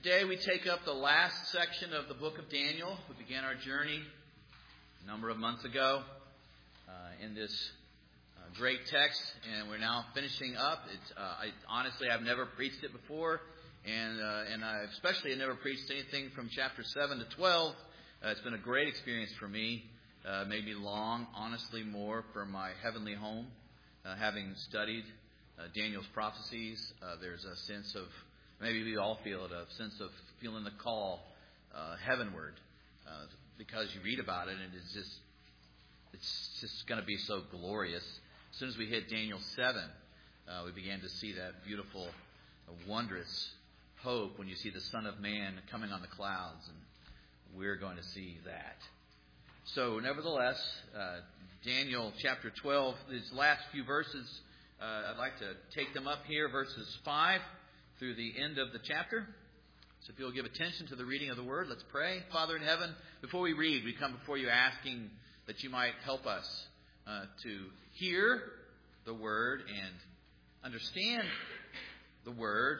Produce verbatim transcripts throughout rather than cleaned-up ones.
Today we take up the last section of the book of Daniel. We began our journey a number of months ago uh, in this uh, great text, and we're now finishing up. It's, uh, I, honestly, I've never preached it before, and uh, and I especially have never preached anything from chapter seven to twelve. Uh, it's been a great experience for me. Uh, made me long, honestly, more for my heavenly home. Uh, having studied uh, Daniel's prophecies, uh, there's a sense of, maybe we all feel it, a sense of feeling the call uh, heavenward, uh, because you read about it and it's just, it's just going to be so glorious. As soon as we hit Daniel seven, uh, we began to see that beautiful, uh, wondrous hope when you see the Son of Man coming on the clouds, and we're going to see that. So, nevertheless, uh, Daniel chapter twelve, these last few verses, uh, I'd like to take them up here, verses five through the end of the chapter. So if you'll give attention to the reading of the Word, let's pray. Father in heaven, before we read, we come before you asking that you might help us uh, to hear the Word and understand the Word,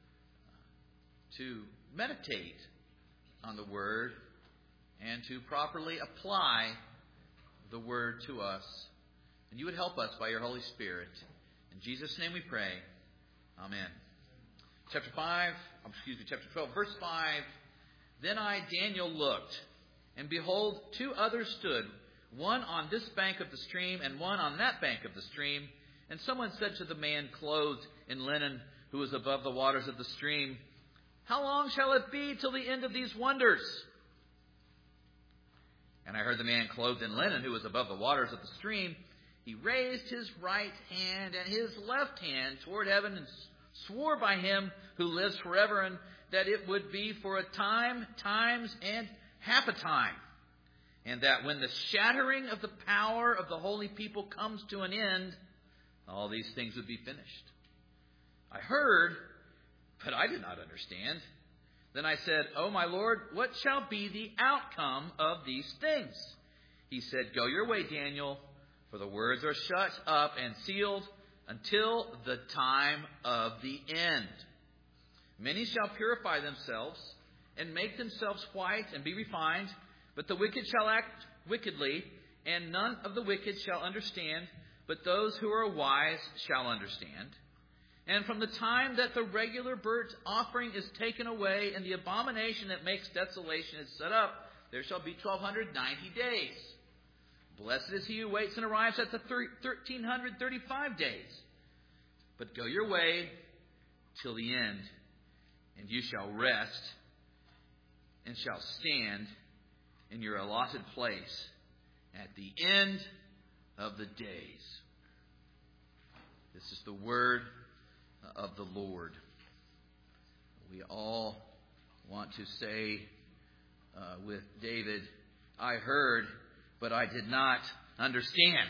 to meditate on the Word, and to properly apply the Word to us. And you would help us by your Holy Spirit. In Jesus' name we pray. Amen. Chapter five, excuse me, chapter twelve, verse five. Then I, Daniel, looked, and behold, two others stood, one on this bank of the stream, and one on that bank of the stream. And someone said to the man clothed in linen, who was above the waters of the stream, "How long shall it be till the end of these wonders?" And I heard the man clothed in linen, who was above the waters of the stream. He raised his right hand and his left hand toward heaven and swore by him who lives forever, and that it would be for a time, times, and half a time. And that when the shattering of the power of the holy people comes to an end, all these things would be finished. I heard, but I did not understand. Then I said, "O my Lord, what shall be the outcome of these things?" He said, "Go your way, Daniel, for the words are shut up and sealed until the time of the end. Many shall purify themselves and make themselves white and be refined, but the wicked shall act wickedly, and none of the wicked shall understand, but those who are wise shall understand. And from the time that the regular burnt offering is taken away and the abomination that makes desolation is set up, there shall be twelve ninety days. Blessed is he who waits and arrives at the thirteen thirty-five days. But go your way till the end, and you shall rest and shall stand in your allotted place at the end of the days." This is the word of the Lord. We all want to say uh, with David, "I heard, but I did not understand."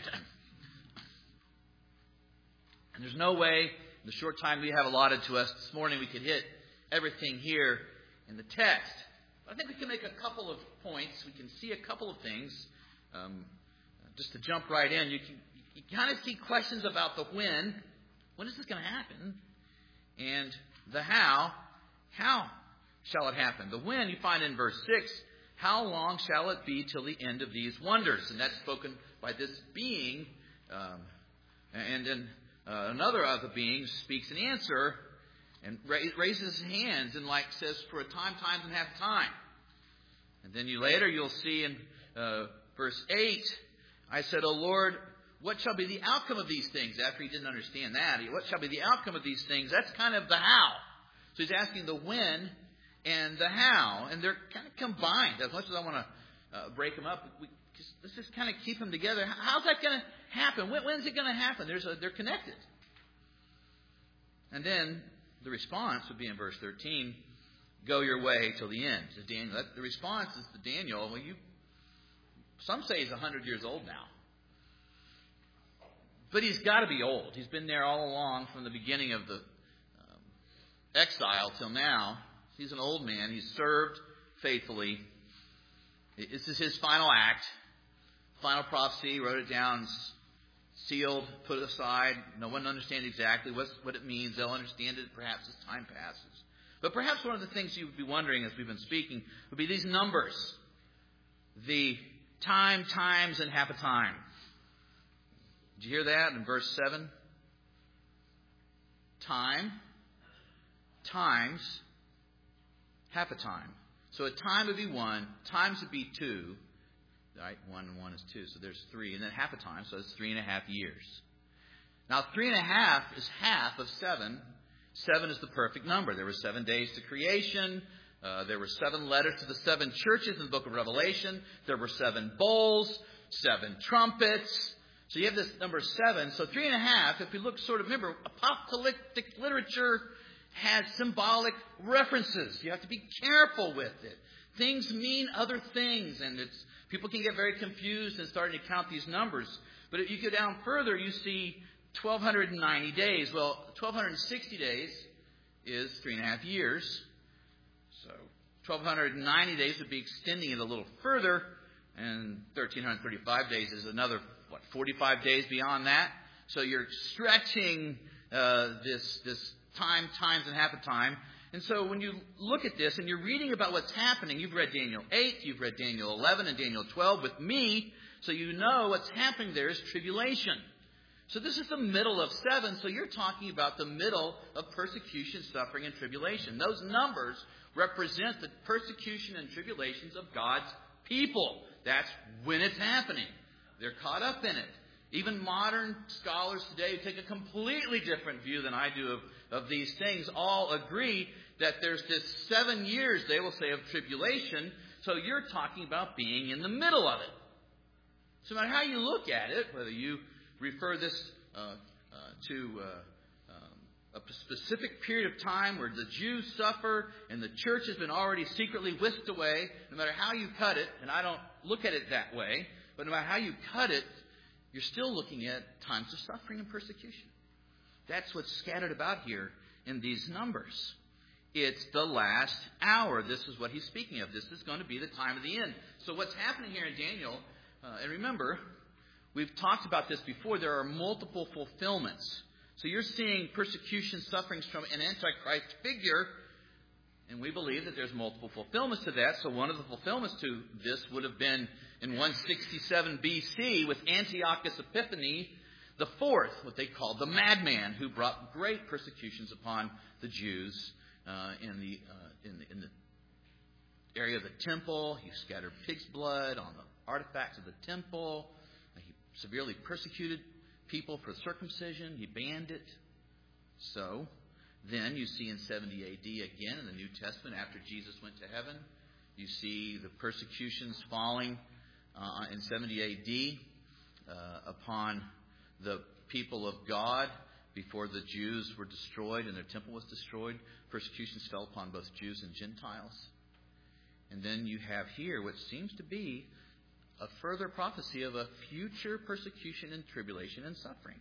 And there's no way, in the short time we have allotted to us this morning, we could hit everything here in the text. But I think we can make a couple of points. We can see a couple of things. Um, just to jump right in, you can you kind of see questions about the when. When is this going to happen? And the how. How shall it happen? The when you find in verse six. How long shall it be till the end of these wonders? And that's spoken by this being. Um, and then uh, another of the beings speaks an answer and ra- raises his hands and like says, "For a time, times, and half time." And then you later you'll see in uh, verse eight, I said, "O Lord, what shall be the outcome of these things?" After he didn't understand that, what shall be the outcome of these things? That's kind of the how. So he's asking the when and the how, and they're kind of combined. As much as I want to uh, break them up, we just, let's just kind of keep them together. How's that going to happen? When, when's it going to happen? There's a, they're connected. And then the response would be in verse thirteen, "Go your way till the end." To Daniel, that, the response is to Daniel. Well, you. Some say he's a hundred years old now. But he's got to be old. He's been there all along from the beginning of the um, exile till now. He's an old man. He's served faithfully. This is his final act. Final prophecy. Wrote it down. Sealed. Put it aside. No one understands exactly what it means. They'll understand it perhaps as time passes. But perhaps one of the things you would be wondering as we've been speaking would be these numbers. The time, times, and half a time. Did you hear that in verse seven? Time, times, half a time. So a time would be one, times would be two. Right? One and one is two, so there's three. And then half a time, so it's three and a half years. Now, three and a half is half of seven. Seven is the perfect number. There were seven days to creation. Uh, there were seven letters to the seven churches in the book of Revelation. There were seven bowls, seven trumpets. So you have this number seven. So three and a half, if we look sort of, remember, apocalyptic literature has symbolic references. You have to be careful with it. Things mean other things, and it's people can get very confused and starting to count these numbers. But if you go down further, you see twelve ninety days. Well, twelve sixty days is three and a half years. So twelve ninety days would be extending it a little further, and thirteen thirty-five days is another, what, forty-five days beyond that. So you're stretching uh, this this time, times, and half a time. And so when you look at this and you're reading about what's happening, you've read Daniel eight, you've read Daniel eleven and Daniel twelve with me, so you know what's happening there is tribulation. So this is the middle of seven, so you're talking about the middle of persecution, suffering, and tribulation. Those numbers represent the persecution and tribulations of God's people. That's when it's happening. They're caught up in it. Even modern scholars today who take a completely different view than I do of, of these things all agree that there's this seven years, they will say, of tribulation. So you're talking about being in the middle of it. So no matter how you look at it, whether you refer this uh, uh, to uh, um, a specific period of time where the Jews suffer and the church has been already secretly whisked away, no matter how you cut it, and I don't look at it that way, but no matter how you cut it, you're still looking at times of suffering and persecution. That's what's scattered about here in these numbers. It's the last hour. This is what he's speaking of. This is going to be the time of the end. So what's happening here in Daniel, uh, and remember, we've talked about this before, there are multiple fulfillments. So you're seeing persecution, sufferings from an Antichrist figure, and we believe that there's multiple fulfillments to that. So one of the fulfillments to this would have been in one sixty-seven B C with Antiochus Epiphanes the fourth, what they called the madman, who brought great persecutions upon the Jews uh, in the uh, in the in the area of the temple. He scattered pig's blood on the artifacts of the temple. He severely persecuted people for circumcision. He banned it. So then you see in seventy A D again in the New Testament, after Jesus went to heaven, you see the persecutions falling uh, in seventy A D uh, upon the people of God before the Jews were destroyed and their temple was destroyed. Persecutions fell upon both Jews and Gentiles. And then you have here what seems to be a further prophecy of a future persecution and tribulation and suffering.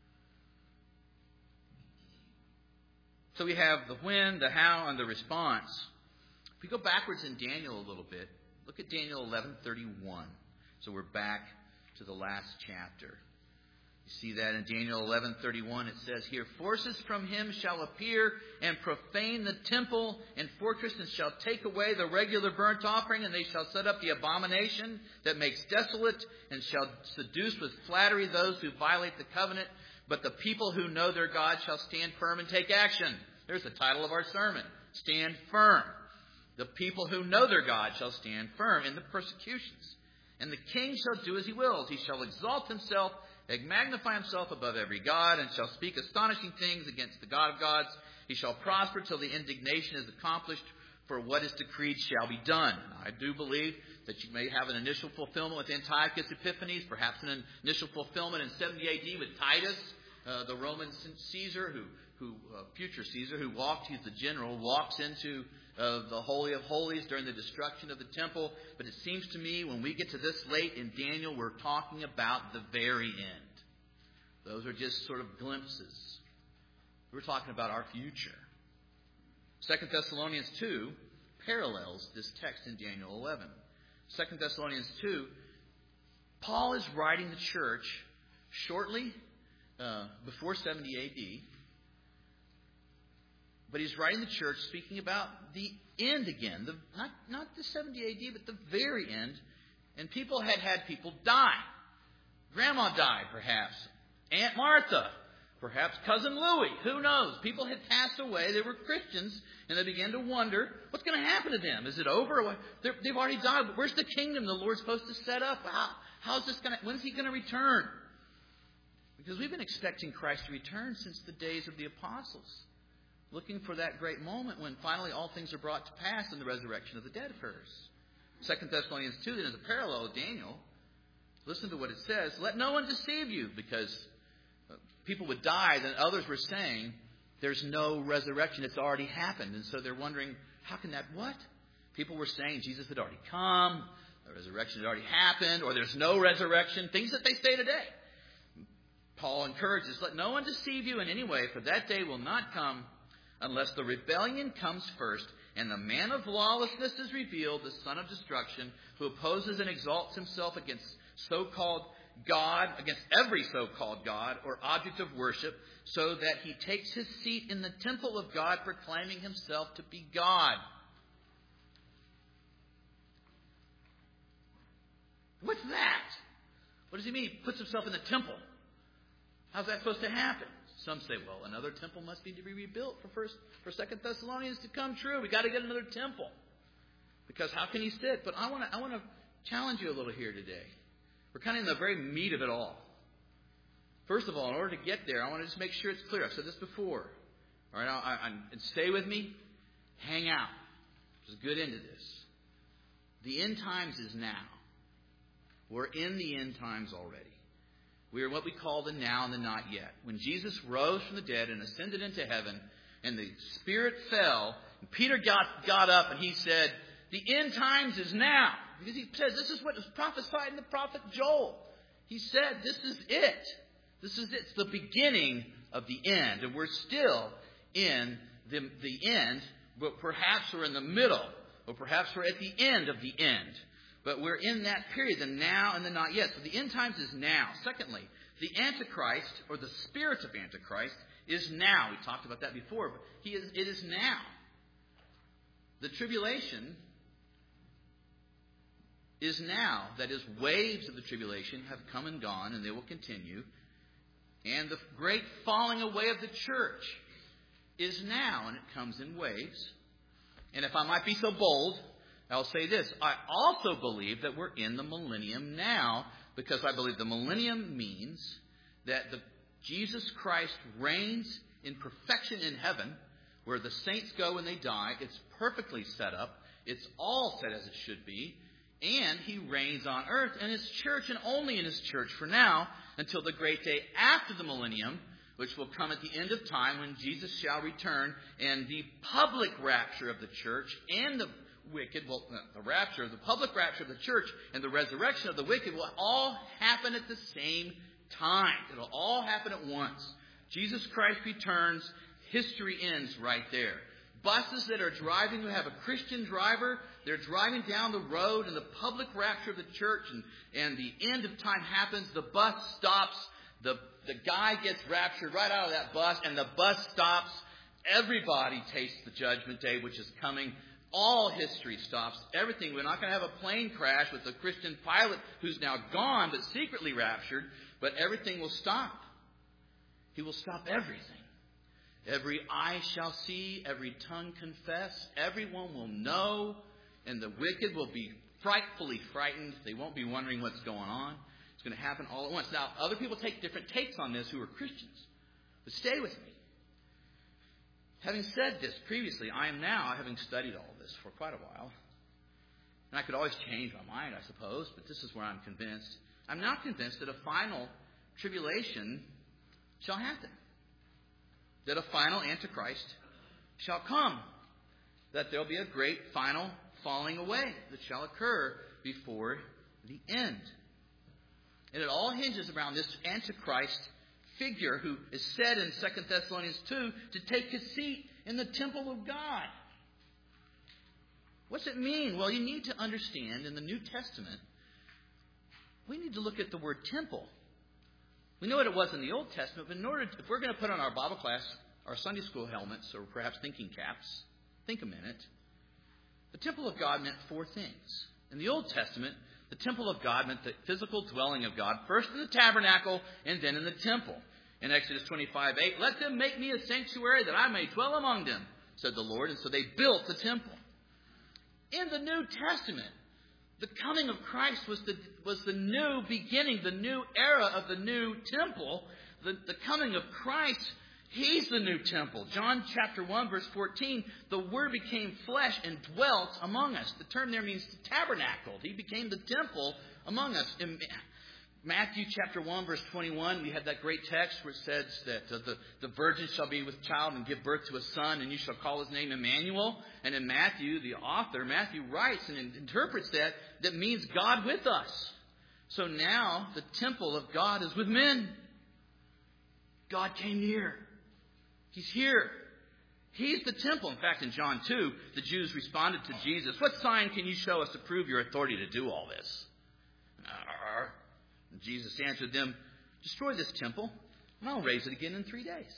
So we have the when, the how, and the response. If we go backwards in Daniel a little bit, look at Daniel eleven thirty-one. So we're back to the last chapter. You see that in Daniel eleven thirty-one. It says here, forces from him shall appear and profane the temple and fortress, and shall take away the regular burnt offering, and they shall set up the abomination that makes desolate, and shall seduce with flattery those who violate the covenant. But the people who know their God shall stand firm and take action. There's the title of our sermon. Stand firm. The people who know their God shall stand firm in the persecutions. And the king shall do as he wills. He shall exalt himself, and magnify himself above every god, and shall speak astonishing things against the God of gods. He shall prosper till the indignation is accomplished, for what is decreed shall be done. I do believe that you may have an initial fulfillment with Antiochus Epiphanes, perhaps an initial fulfillment in seventy A D with Titus, uh, the Roman Caesar, who, who uh, future Caesar, who walked, he's the general, walks into uh, the Holy of Holies during the destruction of the temple. But it seems to me when we get to this late in Daniel, we're talking about the very end. Those are just sort of glimpses. We're talking about our future. Second Thessalonians two parallels this text in Daniel eleven. Second Thessalonians two, Paul is writing the church shortly uh, before seventy A D, But he's writing the church speaking about the end again. The, not, not the seventy A D, but the very end. And people had had people die. Grandma died, perhaps. Aunt Martha. Perhaps Cousin Louie. Who knows? People had passed away. They were Christians. And they began to wonder, what's going to happen to them? Is it over? They're, they've already died. But where's the kingdom the Lord's supposed to set up? How, how's this going to, when's he going to return? Because we've been expecting Christ to return since the days of the apostles. Looking for that great moment when finally all things are brought to pass and the resurrection of the dead occurs. Second Thessalonians two then is a parallel of Daniel. Listen to what it says. Let no one deceive you, because people would die, then others were saying, there's no resurrection. It's already happened. And so they're wondering, how can that, what? People were saying Jesus had already come, the resurrection had already happened, or there's no resurrection. Things that they say today. Paul encourages, let no one deceive you in any way, for that day will not come unless the rebellion comes first, and the man of lawlessness is revealed, the son of destruction, who opposes and exalts himself against so-called God, against every so-called God or object of worship, so that he takes his seat in the temple of God, proclaiming himself to be God. What's that? What does he mean? He puts himself in the temple. How's that supposed to happen? Some say, well, another temple must need to be rebuilt for first, for Second Thessalonians to come true. We got to get another temple, because how can he sit? But I want to, I want to challenge you a little here today. We're kind of in the very meat of it all. First of all, in order to get there, I want to just make sure it's clear. I've said this before. All right, I, I, and stay with me. Hang out. There's a good end to this. The end times is now. We're in the end times already. We are what we call the now and the not yet. When Jesus rose from the dead and ascended into heaven, and the Spirit fell, and Peter got, got up and he said, the end times is now. Because he says, this is what was prophesied in the prophet Joel. He said, this is it. This is it. It's the beginning of the end. And we're still in the, the end, but perhaps we're in the middle, or perhaps we're at the end of the end. But we're in that period, the now and the not yet. So the end times is now. Secondly, the Antichrist, or the spirit of Antichrist, is now. We talked about that before, but he is, it is now. The tribulation is now. That is, waves of the tribulation have come and gone, and they will continue. And the great falling away of the church is now, and it comes in waves. And if I might be so bold, I'll say this. I also believe that we're in the millennium now, because I believe the millennium means that the Jesus Christ reigns in perfection in heaven, where the saints go when they die. It's perfectly set up. It's all set as it should be. And he reigns on earth in his church, and only in his church for now, until the great day after the millennium, which will come at the end of time when Jesus shall return, and the public rapture of the church and the wicked, well, the rapture, the public rapture of the church and the resurrection of the wicked will all happen at the same time. It'll all happen at once. Jesus Christ returns. History ends right there. Buses that are driving, who have a Christian driver, they're driving down the road, and the public rapture of the church and, and the end of time happens. The bus stops. The, the guy gets raptured right out of that bus, and the bus stops. Everybody tastes the judgment day, which is coming. All history stops. Everything. We're not going to have a plane crash with a Christian pilot who's now gone but secretly raptured. But everything will stop. He will stop everything. Every eye shall see, every tongue confess, everyone will know, and the wicked will be frightfully frightened. They won't be wondering what's going on. It's going to happen all at once. Now, other people take different takes on this who are Christians. But stay with me. Having said this previously, I am now, having studied all this for quite a while, and I could always change my mind, I suppose, but this is where I'm convinced. I'm now convinced that a final tribulation shall happen. That a final Antichrist shall come. That there will be a great final falling away that shall occur before the end. And it all hinges around this Antichrist figure who is said in Second Thessalonians two to take his seat in the temple of God. What's it mean? Well, you need to understand in the New Testament, we need to look at the word temple. We know what it was in the Old Testament, but in order to, if we're going to put on our Bible class our Sunday school helmets or perhaps thinking caps, think a minute. The temple of God meant four things. In the Old Testament, the temple of God meant the physical dwelling of God, first in the tabernacle and then in the temple. In Exodus twenty-five eight, let them make me a sanctuary that I may dwell among them, said the Lord. And so they built the temple. In the New Testament, the coming of Christ was the, was the new beginning, the new era of the new temple. The, the coming of Christ, He's the new temple. John chapter one, verse fourteen, the Word became flesh and dwelt among us. The term there means tabernacled. He became the temple among us. In Matthew chapter one, verse twenty-one, we had that great text where it says that uh, the, the virgin shall be with child and give birth to a son, and you shall call his name Emmanuel. And in Matthew, the author, Matthew writes and interprets that, that means God with us. So now the temple of God is with men. God came near. He's here. He's the temple. In fact, in John two, the Jews responded to Jesus, what sign can you show us to prove your authority to do all this? And Jesus answered them, destroy this temple, and I'll raise it again in three days.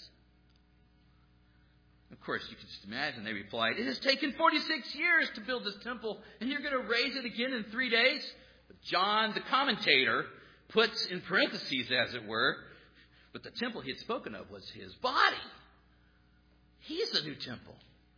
Of course, you can just imagine they replied, it has taken forty-six years to build this temple, and you're going to raise it again in three days? But John, the commentator, puts in parentheses, as it were, but the temple he had spoken of was his body. He's the new temple.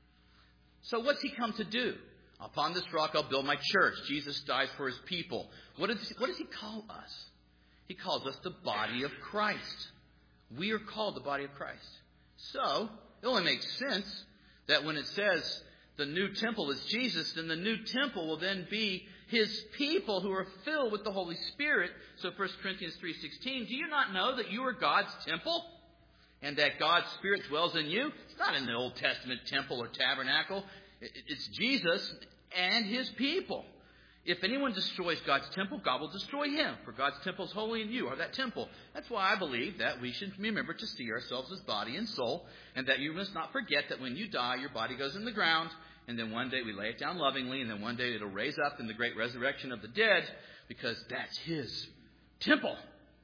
So what's he come to do? Upon this rock I'll build my church. Jesus dies for his people. What does, what does he call us? He calls us the body of Christ. We are called the body of Christ. So, it only makes sense that when it says the new temple is Jesus, then the new temple will then be his people who are filled with the Holy Spirit. So First Corinthians three sixteen, do you not know that you are God's temple? And that God's Spirit dwells in you? It's not in the Old Testament temple or tabernacle. It's Jesus and his people. If anyone destroys God's temple, God will destroy him. For God's temple is holy, and you are that temple. That's why I believe that we should remember to see ourselves as body and soul, and that you must not forget that when you die, your body goes in the ground, and then one day we lay it down lovingly, and then one day it'll raise up in the great resurrection of the dead, because that's his temple.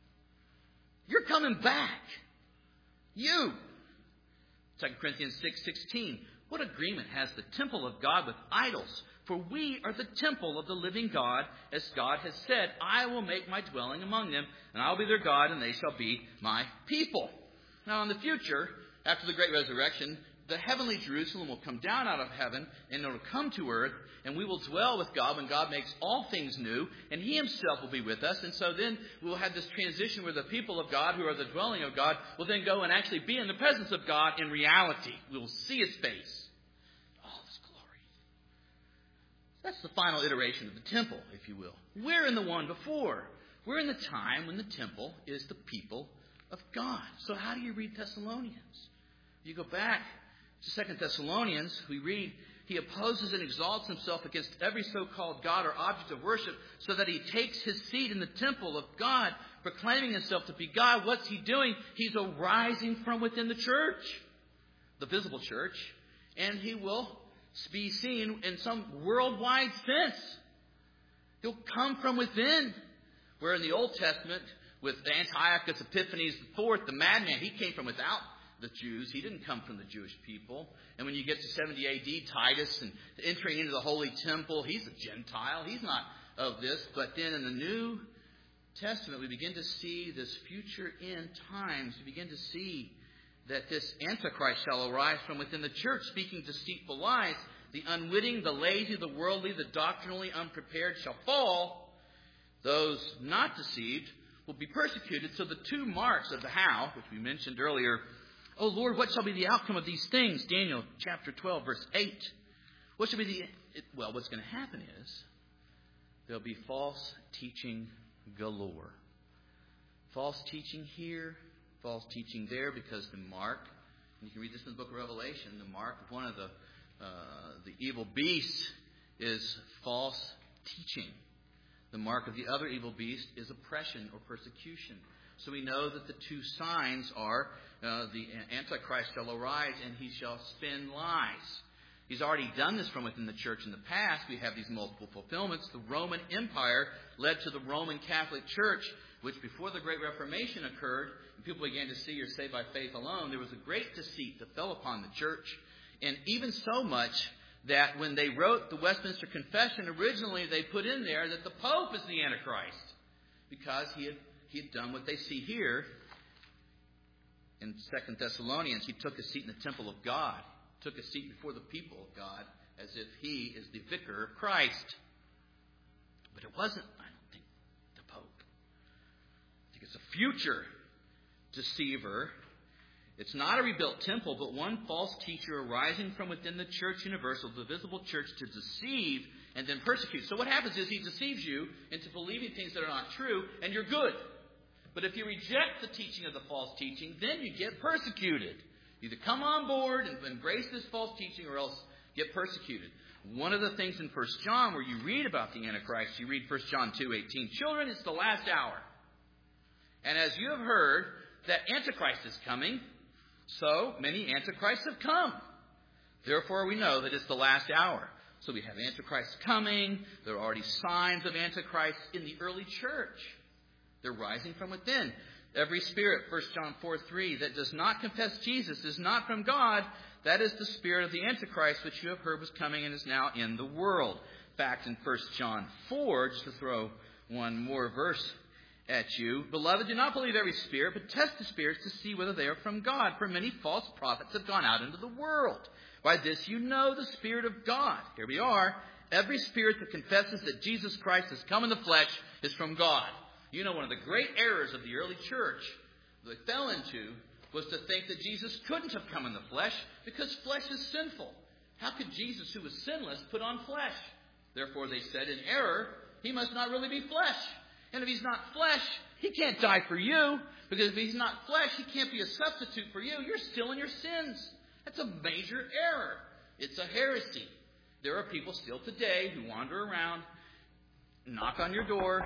You're coming back. You. Second Corinthians six sixteen. What agreement has the temple of God with idols? For we are the temple of the living God, as God has said, I will make my dwelling among them, and I will be their God, and they shall be my people. Now in the future, after the great resurrection, the heavenly Jerusalem will come down out of heaven, and it will come to earth, and we will dwell with God when God makes all things new, and he himself will be with us. And so then we will have this transition where the people of God, who are the dwelling of God, will then go and actually be in the presence of God in reality. We will see his face. All his glory. That's the final iteration of the temple, if you will. We're in the one before. We're in the time when the temple is the people of God. So how do you read Thessalonians? If you go back to Second Thessalonians, we read, he opposes and exalts himself against every so-called God or object of worship, so that he takes his seat in the temple of God, proclaiming himself to be God. What's he doing? He's arising from within the church, the visible church, and he will be seen in some worldwide sense. He'll come from within. Where in the Old Testament, with Antiochus Epiphanes the fourth, the madman, he came from without the Jews. He didn't come from the Jewish people. And when you get to seventy A D, Titus, and entering into the Holy Temple, he's a Gentile. He's not of this. But then in the New Testament, we begin to see this future end times. We begin to see that this Antichrist shall arise from within the church, speaking deceitful lies. The unwitting, the lazy, the worldly, the doctrinally unprepared shall fall. Those not deceived will be persecuted. So the two marks of the how, which we mentioned earlier, oh Lord, what shall be the outcome of these things? Daniel chapter twelve, verse eight. What shall be the... It, well, what's going to happen is there'll be false teaching galore. False teaching here, false teaching there, because the mark, and you can read this in the book of Revelation, the mark of one of the, uh, the evil beasts is false teaching. The mark of the other evil beast is oppression or persecution. So we know that the two signs are uh, the Antichrist shall arise and he shall spin lies. He's already done this from within the church in the past. We have these multiple fulfillments. The Roman Empire led to the Roman Catholic Church which before the Great Reformation occurred, and people began to see or say by faith alone, there was a great deceit that fell upon the church. And even so much that when they wrote the Westminster Confession, originally they put in there that the Pope is the Antichrist, because he had, he had done what they see here in Second Thessalonians. He took a seat in the temple of God, took a seat before the people of God, as if he is the vicar of Christ. But it wasn't, I don't think, the Pope. I think it's a future deceiver. It's not a rebuilt temple, but one false teacher arising from within the church universal, the visible church, to deceive and then persecute. So what happens is he deceives you into believing things that are not true, and you're good. But if you reject the teaching of the false teaching, then you get persecuted. Either come on board and embrace this false teaching, or else get persecuted. One of the things in First John where you read about the Antichrist, you read First John two eighteen. Children, it's the last hour. And as you have heard that Antichrist is coming, so many Antichrists have come. Therefore, we know that it's the last hour. So we have Antichrist coming. There are already signs of Antichrist in the early church. They're rising from within. Every spirit, First John four three, that does not confess Jesus is not from God. That is the spirit of the Antichrist, which you have heard was coming and is now in the world. In fact, in First John four, just to throw one more verse at you, beloved, do not believe every spirit, but test the spirits to see whether they are from God. For many false prophets have gone out into the world. By this you know the Spirit of God. Here we are. Every spirit that confesses that Jesus Christ has come in the flesh is from God. You know, one of the great errors of the early church they fell into was to think that Jesus couldn't have come in the flesh because flesh is sinful. How could Jesus, who was sinless, put on flesh? Therefore, they said in error, he must not really be flesh. And if he's not flesh, he can't die for you. Because if he's not flesh, he can't be a substitute for you. You're still in your sins. That's a major error. It's a heresy. There are people still today who wander around, knock on your door,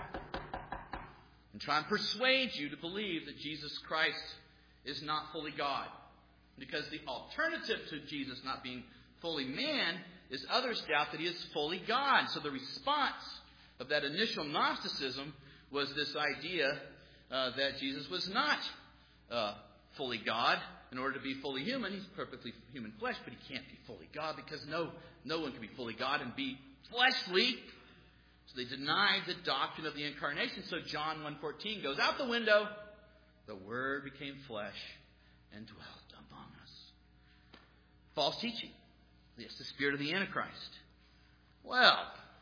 and try and persuade you to believe that Jesus Christ is not fully God. Because the alternative to Jesus not being fully man is others doubt that he is fully God. So the response of that initial Gnosticism was this idea uh, that Jesus was not uh, fully God. In order to be fully human, he's perfectly human flesh, but he can't be fully God because no, no one can be fully God and be fleshly. So they denied the doctrine of the incarnation. So John one fourteen goes out the window. The Word became flesh and dwelt among us. False teaching. Yes, the spirit of the Antichrist. Well,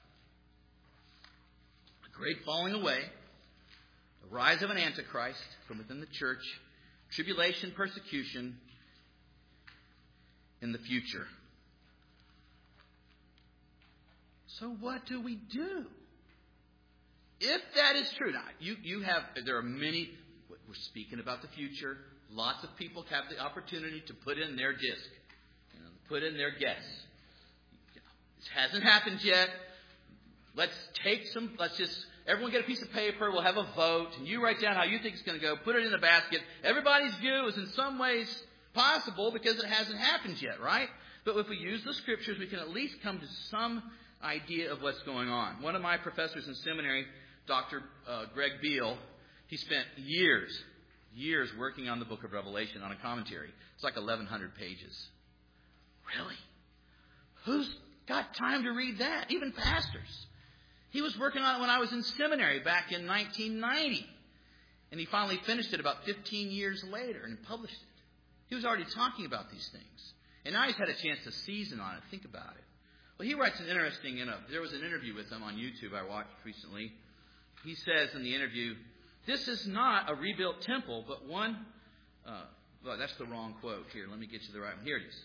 a great falling away, the rise of an Antichrist from within the church, tribulation, persecution in the future. So what do we do? If that is true, now you, you have, there are many, we're speaking about the future. Lots of people have the opportunity to put in their disc, you know, put in their guess. This hasn't happened yet. Let's take some, let's just, everyone get a piece of paper, we'll have a vote, and you write down how you think it's going to go, put it in a basket. Everybody's view is in some ways possible because it hasn't happened yet, right? But if we use the Scriptures, we can at least come to some idea of what's going on. One of my professors in seminary, Doctor Uh, Greg Beale, he spent years, years working on the book of Revelation on a commentary. It's like eleven hundred pages. Really? Who's got time to read that? Even pastors. He was working on it when I was in seminary back in nineteen ninety. And he finally finished it about fifteen years later and published it. He was already talking about these things. And now he's had a chance to season on it, think about it. Well, he writes an interesting, you know, there was an interview with him on YouTube I watched recently. He says in the interview, this is not a rebuilt temple, but one, uh, well, that's the wrong quote here. Let me get you the right one. Here it is.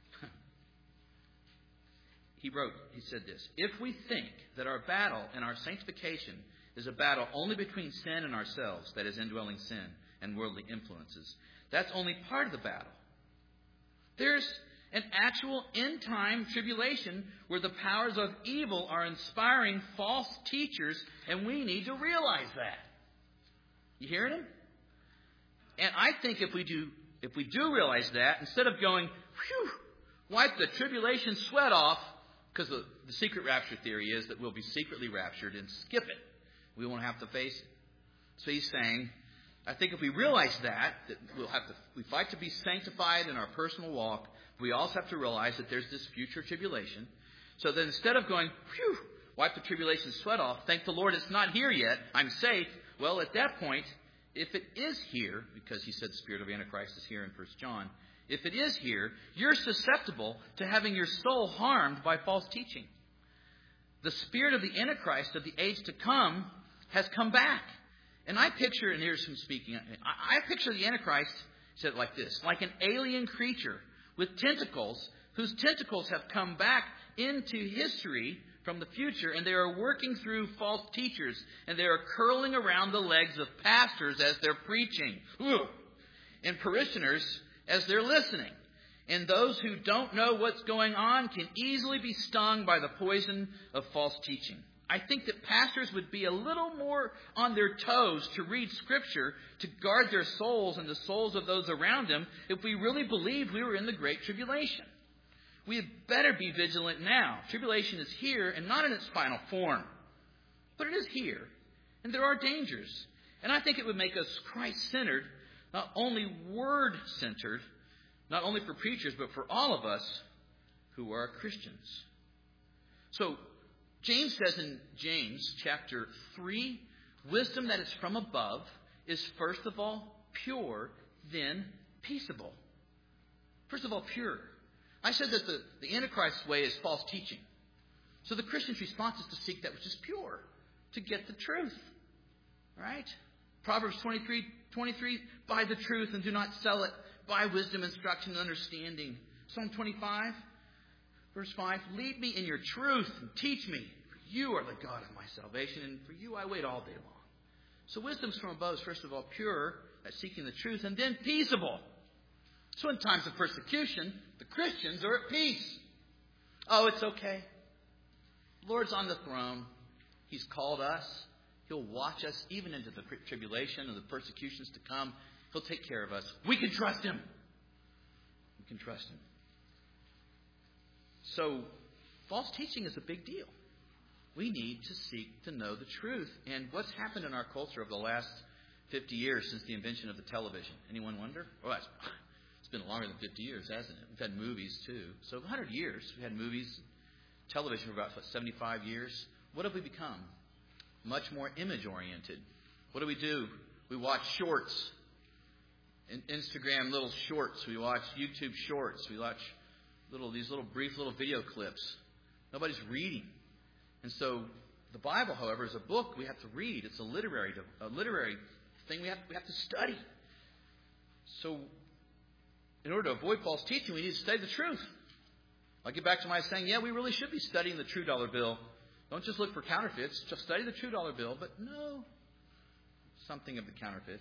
He wrote, he said this, if we think that our battle and our sanctification is a battle only between sin and ourselves, that is indwelling sin and worldly influences, that's only part of the battle. There's an actual end-time tribulation where the powers of evil are inspiring false teachers, and we need to realize that. You hearing him? And I think if we do, if we do realize that, instead of going, whew, wipe the tribulation sweat off, because the, the secret rapture theory is that we'll be secretly raptured and skip it. We won't have to face it. So he's saying, I think if we realize that, that we'll have to, we fight to be sanctified in our personal walk, we also have to realize that there's this future tribulation. So that instead of going, phew, wipe the tribulation sweat off, thank the Lord it's not here yet, I'm safe. Well, at that point, if it is here, because he said the spirit of Antichrist is here in First John, if it is here, you're susceptible to having your soul harmed by false teaching. The spirit of the Antichrist of the age to come has come back. And I picture, and here's him speaking, I, I picture the Antichrist, he said it like this, like an alien creature with tentacles, whose tentacles have come back into history from the future, and they are working through false teachers, and they are curling around the legs of pastors as they're preaching, Ugh. and parishioners as they're listening. And those who don't know what's going on can easily be stung by the poison of false teaching. I think that pastors would be a little more on their toes to read Scripture to guard their souls and the souls of those around them if we really believed we were in the Great Tribulation. We had better be vigilant now. Tribulation is here and not in its final form. But it is here. And there are dangers. And I think it would make us Christ-centered, not only Word-centered, not only for preachers, but for all of us who are Christians. So, James says in James chapter three, wisdom that is from above is first of all pure, then peaceable. First of all, pure. I said that the, the Antichrist's way is false teaching. So the Christian's response is to seek that which is pure, to get the truth. Right? Proverbs twenty-three, twenty-three, buy the truth and do not sell it. Buy wisdom, instruction, and understanding. Psalm twenty-five, verse five, lead me in your truth and teach me. For you are the God of my salvation, and for you I wait all day long. So wisdom's from above is first of all pure, at seeking the truth, and then peaceable. So in times of persecution, the Christians are at peace. Oh, it's okay. The Lord's on the throne. He's called us. He'll watch us even into the tribulation and the persecutions to come. He'll take care of us. We can trust Him. We can trust Him. So, false teaching is a big deal. We need to seek to know the truth. And what's happened in our culture over the last fifty years since the invention of the television? Anyone wonder? Oh, that's, it's been longer than fifty years, hasn't it? We've had movies, too. So, one hundred years. We've had movies, television for about what, seventy-five years. What have we become? Much more image-oriented. What do we do? We watch shorts. In Instagram little shorts. We watch YouTube shorts. We watch little these little brief little video clips. Nobody's reading. And so the Bible, however, is a book we have to read. It's a literary a literary thing we have we have to study. So in order to avoid false teaching, we need to study the truth. I'll get back to my saying, yeah, we really should be studying the true dollar bill. Don't just look for counterfeits. Just study the true dollar bill, but know something of the counterfeits.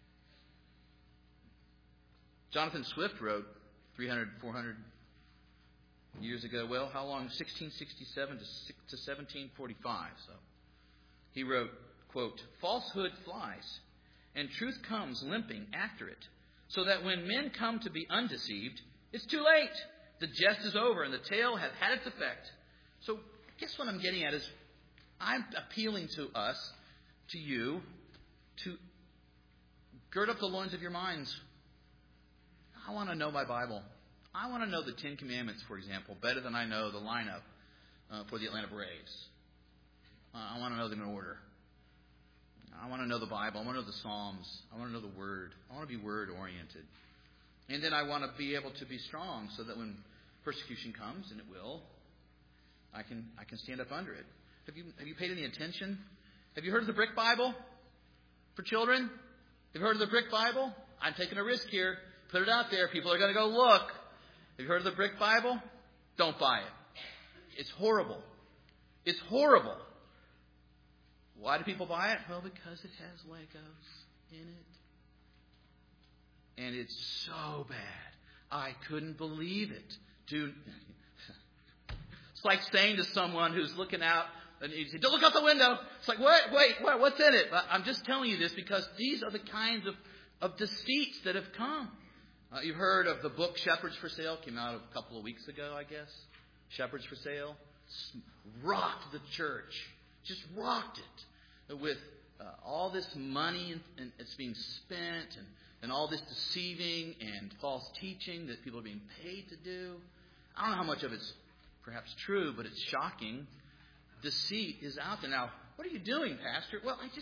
Jonathan Swift wrote three hundred, four hundred years ago. Well, how long? sixteen sixty-seven to seventeen forty-five. So he wrote, quote, falsehood flies, and truth comes limping after it, so that when men come to be undeceived, it's too late. The jest is over, and the tale hath had its effect. So I guess what I'm getting at is I'm appealing to us, to you, to gird up the loins of your minds. I want to know my Bible. I want to know the Ten Commandments, for example, better than I know the lineup uh, for the Atlanta Braves. Uh, I want to know them in order. I want to know the Bible. I want to know the Psalms. I want to know the Word. I want to be Word-oriented. And then I want to be able to be strong so that when persecution comes, and it will, I can I can stand up under it. Have you have you paid any attention? Have you heard of the Brick Bible for children? Have you heard of the Brick Bible? I'm taking a risk here. Put it out there. People are going to go look. Have you heard of the Brick Bible? Don't buy it. It's horrible. It's horrible. Why do people buy it? Well, because it has Legos in it. And it's so bad. I couldn't believe it. Dude, it's like saying to someone who's looking out, and you say, don't look out the window. It's like, wait, wait, wait, what's in it? I'm just telling you this because these are the kinds of, of deceits that have come. Uh, you've heard of the book Shepherds for Sale. Came out a couple of weeks ago, I guess. Shepherds for Sale. Rocked the church. Just rocked it. With uh, all this money and, and it's being spent and, and all this deceiving and false teaching that people are being paid to do. I don't know how much of it's perhaps true, but it's shocking. Deceit is out there. Now, what are you doing, Pastor? Well, I just,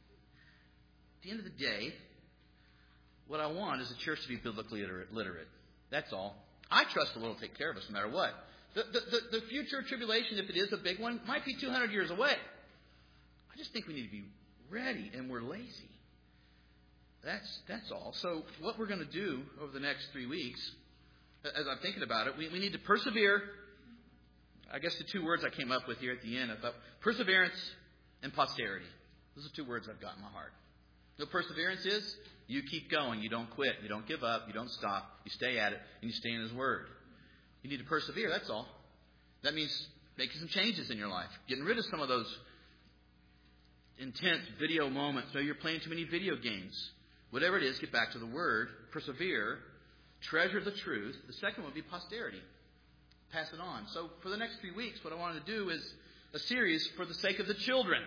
at the end of the day, what I want is a church to be biblically literate. That's all. I trust the Lord will take care of us no matter what. The, the, the, the future tribulation, if it is a big one, might be two hundred years away. I just think we need to be ready, and we're lazy. That's that's all. So what we're going to do over the next three weeks, as I'm thinking about it, we, we need to persevere. I guess the two words I came up with here at the end, I thought perseverance and posterity. Those are two words I've got in my heart. You know what perseverance is? You keep going. You don't quit. You don't give up. You don't stop. You stay at it, and you stay in His Word. You need to persevere, that's all. That means making some changes in your life. Getting rid of some of those intense video moments. Maybe you're playing too many video games. Whatever it is, get back to the Word. Persevere. Treasure the truth. The second one would be posterity. Pass it on. So for the next three weeks, what I wanted to do is a series for the sake of the children.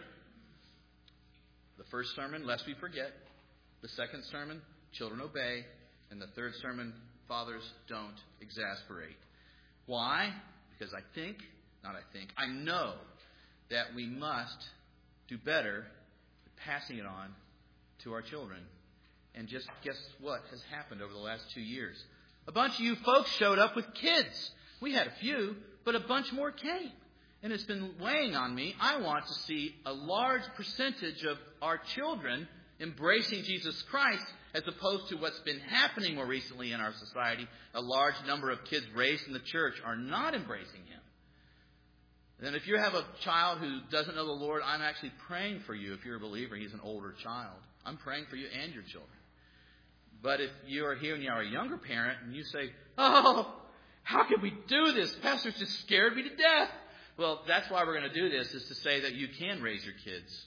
The first sermon, lest we forget. The second sermon, children obey. And the third sermon, fathers don't exasperate. Why? Because I think, not I think, I know that we must do better at passing it on to our children. And just guess what has happened over the last two years? A bunch of you folks showed up with kids. We had a few, but a bunch more came. And it's been weighing on me. I want to see a large percentage of our children embracing Jesus Christ, as opposed to what's been happening more recently in our society. A large number of kids raised in the church are not embracing Him. Then if you have a child who doesn't know the Lord, I'm actually praying for you. If you're a believer, he's an older child. I'm praying for you and your children. But if you are here and you are a younger parent and you say, oh, how can we do this? Pastor's just scared me to death. Well, that's why we're going to do this, is to say that you can raise your kids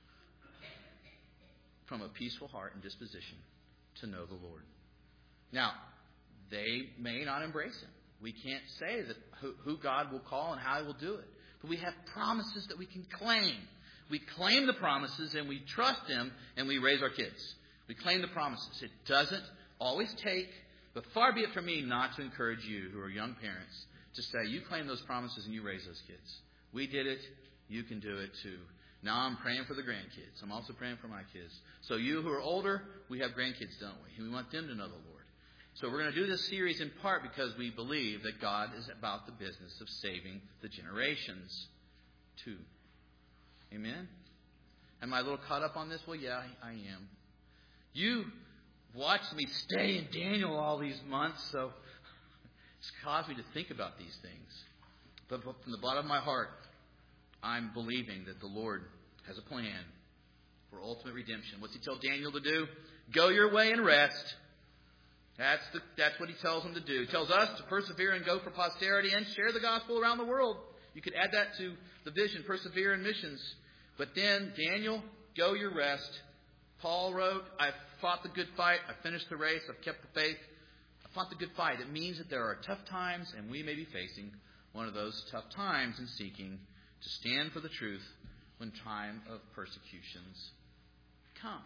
from a peaceful heart and disposition to know the Lord. Now, they may not embrace Him. We can't say that who, who God will call and how He will do it. But we have promises that we can claim. We claim the promises and we trust Him and we raise our kids. We claim the promises. It doesn't always take, but far be it from me not to encourage you who are young parents to say, you claim those promises and you raise those kids. We did it. You can do it too. Now I'm praying for the grandkids. I'm also praying for my kids. So you who are older, we have grandkids, don't we? And we want them to know the Lord. So we're going to do this series in part because we believe that God is about the business of saving the generations too. Amen? Am I a little caught up on this? Well, yeah, I, I am. You watched me stay in Daniel all these months, so it's caused me to think about these things. But from the bottom of my heart, I'm believing that the Lord has a plan for ultimate redemption. What's He tell Daniel to do? Go your way and rest. That's the, that's what He tells him to do. He tells us to persevere and go for posterity and share the gospel around the world. You could add that to the vision, persevere in missions. But then, Daniel, go your rest. Paul wrote, I've fought the good fight. I've finished the race. I've kept the faith. I fought the good fight. It means that there are tough times, and we may be facing one of those tough times in seeking to stand for the truth when time of persecutions come.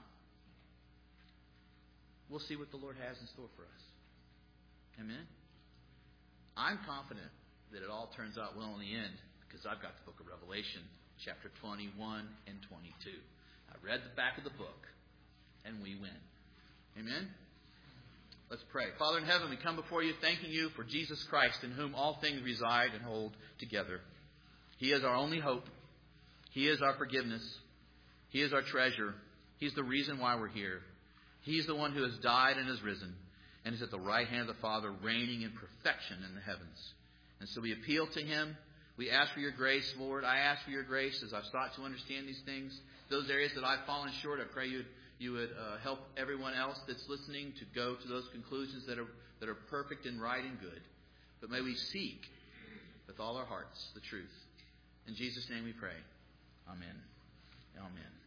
We'll see what the Lord has in store for us. Amen? I'm confident that it all turns out well in the end because I've got the book of Revelation, chapter twenty-one and twenty-two. I read the back of the book, and we win. Amen? Let's pray. Father in heaven, we come before you thanking you for Jesus Christ, in whom all things reside and hold together. He is our only hope. He is our forgiveness. He is our treasure. He's the reason why we're here. He's the one who has died and has risen and is at the right hand of the Father, reigning in perfection in the heavens. And so we appeal to Him. We ask for your grace, Lord. I ask for your grace as I've sought to understand these things. Those areas that I've fallen short, I pray you you would uh, help everyone else that's listening to go to those conclusions that are that are perfect and right and good. But may we seek with all our hearts the truth. In Jesus' name we pray. Amen. Amen.